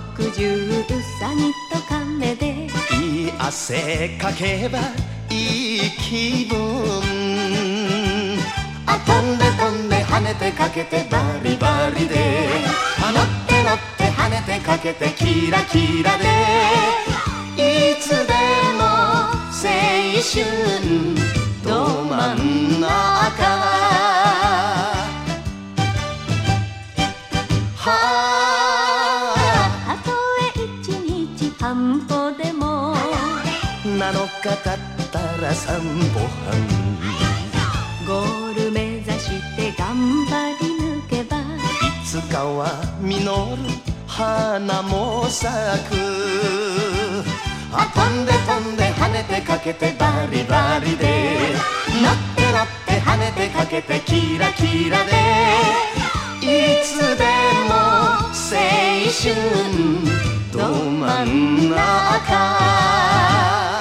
木獣うさぎと亀でいい汗かけばいい気分。飛んで飛んで跳ねてかけてバリバリで、乗って乗って跳ねてかけてキラキラで、いつでも青春ど真ん中。 たとえ一日半歩でも 7日経ったら3歩半、 ゴール目指して頑張り抜けば、 いつかは実る花も咲く。飛んで飛んで跳ねてかけてバリバリで、乗って乗って跳ねてかけてキラキラで、いつでも青春ど真ん中。